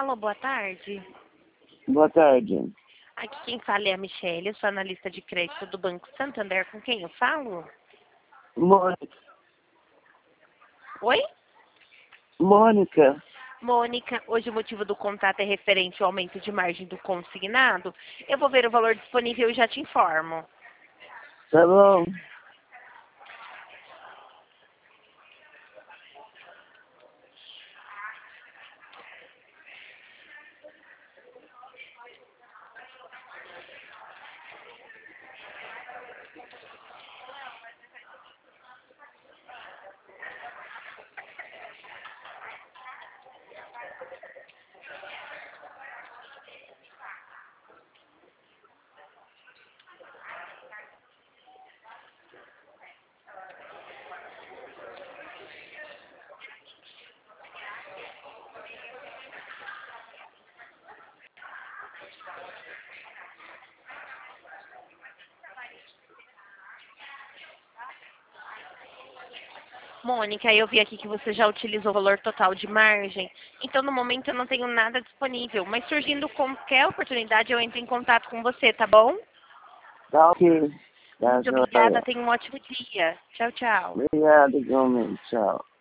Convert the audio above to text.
Alô, boa tarde. Boa tarde. Aqui quem fala é a Michelle, eu sou analista de crédito do Banco Santander. Com quem eu falo? Mônica. Oi? Mônica. Mônica, hoje o motivo do contato é referente ao aumento de margem do consignado. Eu vou ver o valor disponível e já te informo. Tá bom? Mônica, eu vi aqui que você já utilizou o valor total de margem, então no momento eu não tenho nada disponível, mas surgindo qualquer oportunidade eu entro em contato com você, tá bom? Tá ok. Tá Muito obrigada, joia. tenha um ótimo dia. Tchau, tchau. Obrigado, igualmente. Tchau.